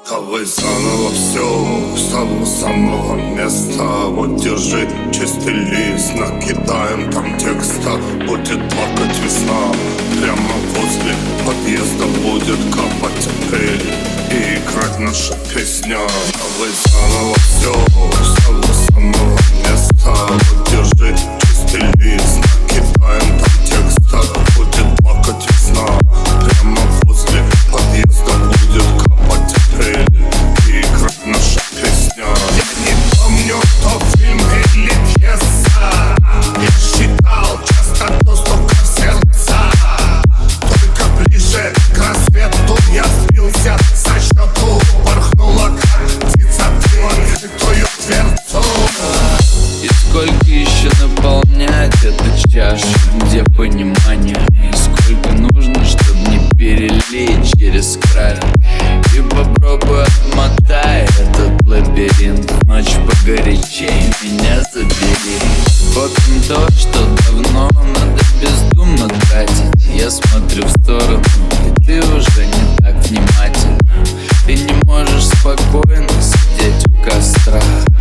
Давай заново все, с того самого места. Вот держи чистый лист, накидаем там текста. Будет плакать весна, прямо возле подъезда будет капать апрель и играть наша песня. Давай заново все, с того самого места. Вот держи чистый лист, накидаем там текста. Будет плакать весна, прямо возле подъезда будет капать апрель и играть наша песня. Я не помню, то фильм или пьеса. Я считал часто то, столько в сердца. Только ближе к рассвету я сбился со счету. Порхнула как птица в открытую дверцу. И сколько еще наполнять эту чашу, где понимание? И сколько нужно, чтобы не перелить через край? И попробуй отмотай этот лабиринт. Ночь погорячей, меня забери. Копим то, что давно надо бездумно тратить. Я смотрю в сторону, и ты уже не так внимателен. Ты не можешь спокойно сидеть у костра.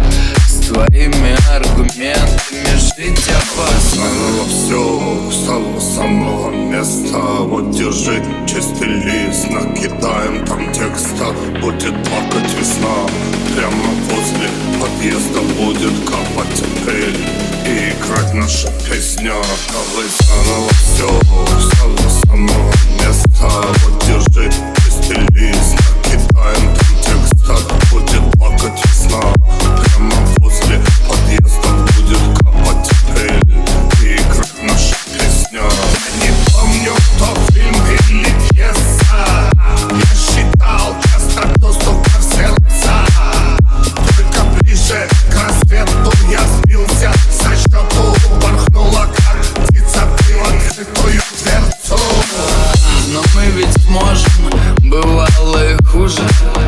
С твоими аргументами жить опасно. Заново все, с того самого места. Вот держи чистый лист, накидаем там текста. Будет плакать весна, прямо возле подъезда будет капать апрель и играть наша песня. Давай заново все, с того самого места. Вот держи чистый лист, накидаем там текста. Будет плакать весна, прямо возле подъезда будет капать апрель и играть наша песня. Я не помню, кто фильм или пьеса. Я считал часто то, столько в сердца. Только ближе к рассвету я сбился со счету. Порхнула как птица в открытую дверцу. Но мы ведь сможем, бывало и хуже.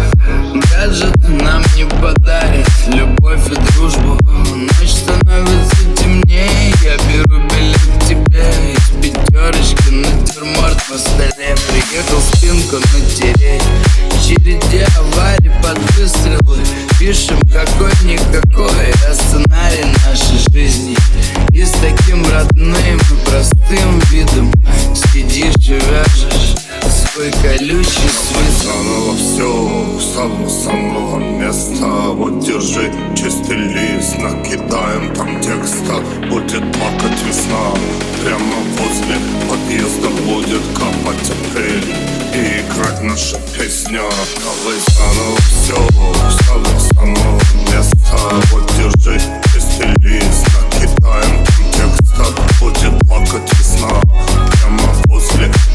Гаджет нам не подарит любовь и дружбу. Ночь становится темнее, я беру билет к тебе. Из пятерочки натюрморт по столе. Приехал спинку натереть. В череде аварий под выстрелы пишем какой-никакой, а сценарий нашей жизни. И с таким родным и простым видом сидишь и вяжешь свой колючий свет. Заново все, с того самого места. Вот держи чистый лист, накидаем там текста. Будет плакать весна, прямо возле подъезда будет капать апрель и играть наша песня. Давай заново все, с того самого места. Вот держи чистый лист, накидаем там текста. Будет плакать весна, прямо возле